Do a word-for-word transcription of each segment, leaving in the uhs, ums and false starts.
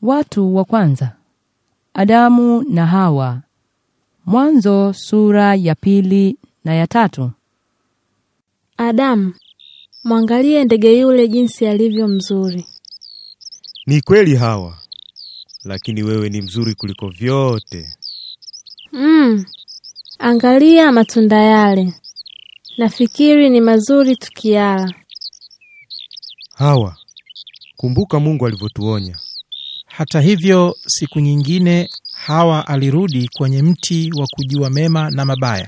Watu wa kwanza, Adamu na Hawa. Mwanzo sura ya pili na ya tatu. Adamu, mwangalie ndege yule jinsi alivyo mzuri. Ni kweli Hawa, lakini wewe ni mzuri kuliko vyote. Mm, angalia matunda yale. Nafikiri ni mazuri tukiala. Hawa, kumbuka Mungu alivyotuonya. Hata hivyo, siku nyingine Hawa alirudi kwenye mti wa kujua mema na mabaya.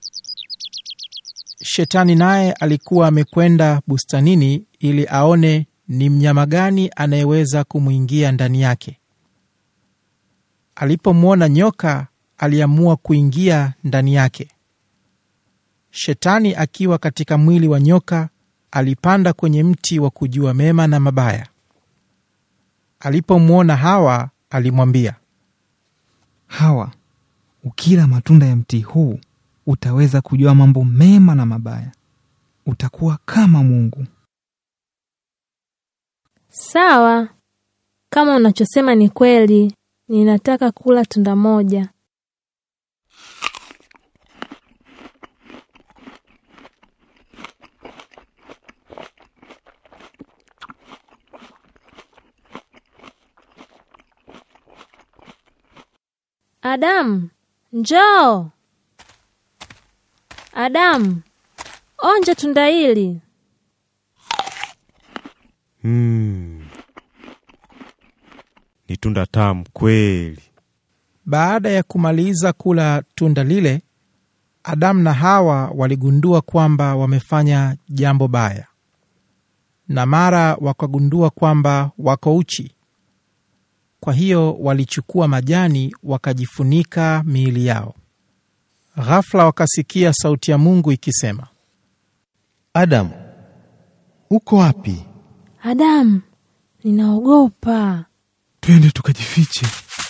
Shetani naye alikuwa amekwenda bustanini ili aone ni mnyama gani anayeweza kumuingia ndani yake. Alipomwona nyoka, aliamua kuingia ndani yake. Shetani akiwa katika mwili wa nyoka, alipanda kwenye mti wa kujua mema na mabaya. Alipomwona Hawa, alimwambia, Hawa, ukila matunda ya mti huu, utaweza kujua mambo mema na mabaya. Utakuwa kama Mungu. Sawa, kama unachosema ni kweli, ninataka kula tunda moja. Adamu, njoo. Adamu, onja tunda hili. Hmm. Ni tunda tamu kweli. Baada ya kumaliza kula tunda lile, Adamu na Hawa waligundua kwamba wamefanya jambo baya. Na mara wakagundua kwamba wako uchi. Kwa hiyo walichukua majani wakajifunika miili yao. Ghafla wakasikia sauti ya Mungu ikisema, Adamu, uko wapi? Adamu, ninaogopa. Twende tukajifiche.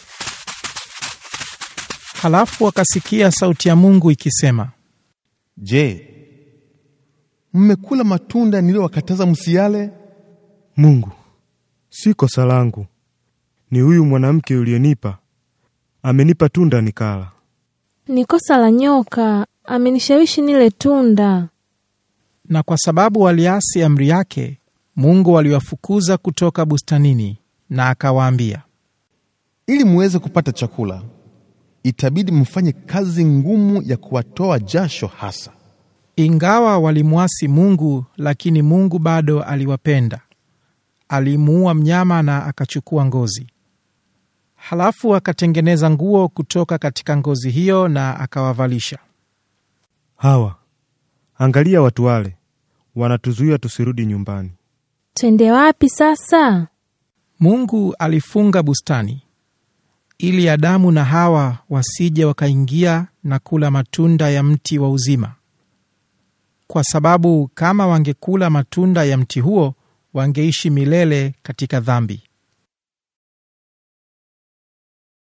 Halafu wakasikia sauti ya Mungu ikisema, Je, mmekula matunda niliyowakataza msiale? Mungu, si kosa langu. Ni huyu mwanamke uliyenipa. Amenipa tunda nikala. Ni kosa la nyoka, amenishawishi nile tunda. Na kwa sababu waliasi amri yake, Mungu aliwafukuza kutoka bustanini na akawaambia, Ili muweze kupata chakula, itabidi mfanye kazi ngumu ya kuwatoa jasho hasa. Ingawa walimuasi Mungu, lakini Mungu bado aliwapenda. Alimuua mnyama na akachukua ngozi. Halafu akatengeneza nguo kutoka katika ngozi hiyo na akawavalisha. Hawa, angalia watu wale. Wanatuzuia tusirudi nyumbani. Twende wapi sasa? Mungu alifunga bustani ili Adamu na Hawa wasije wakaingia na kula matunda ya mti wa uzima. Kwa sababu kama wangekula matunda ya mti huo, wangeishi milele katika dhambi.